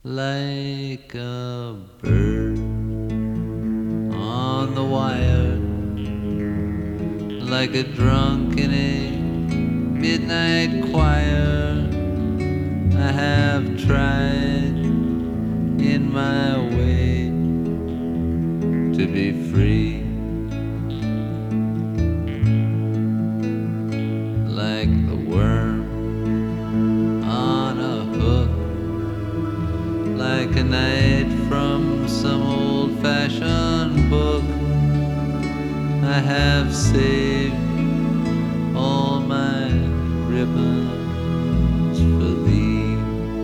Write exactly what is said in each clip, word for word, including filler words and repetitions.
like a bird on the wire, like a drunk in a midnight choir. I have tried in my way to be free, like the worm on a hook, like a knight from some old-fashioned book. I have saved all my ribbons for thee.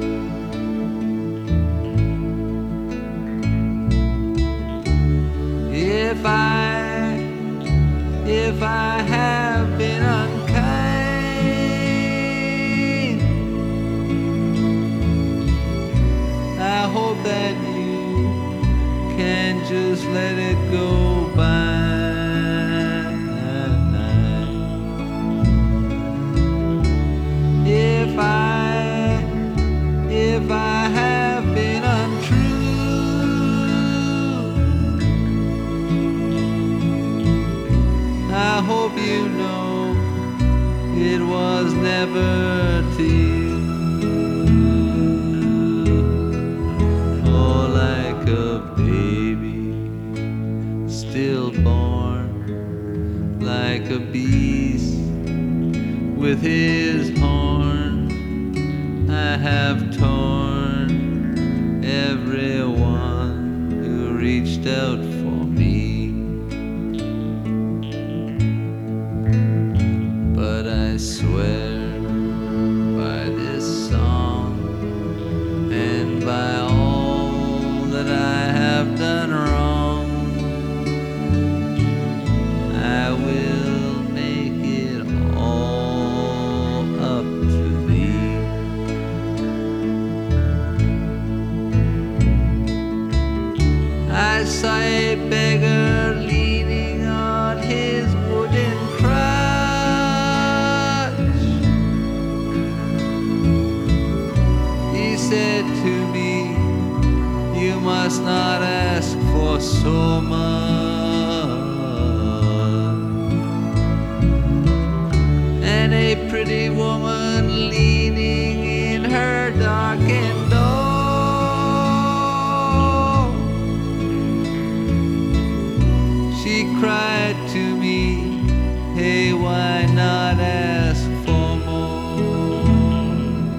If I, if I have been unkind, I hope that you can just let it go by. If I, if I have been untrue, I hope you know it was never to you. Oh, like a baby stillborn, like a beast with his horn, I have torn everyone who reached out for me. But I swear by this song and by all that I have done wrong, I will make it all up to thee. I saw a beggar leaning on his wooden crutch. He said to me, you must not ask for so much. And a pretty woman leaning in her darkened door, she cried to me, hey, why not ask for more?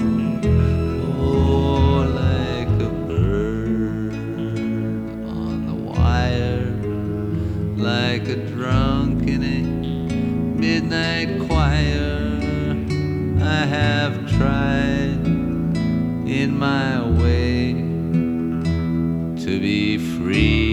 Oh, like a bird on the wire, like a drunk in a midnight choir, I have tried in my way to be free.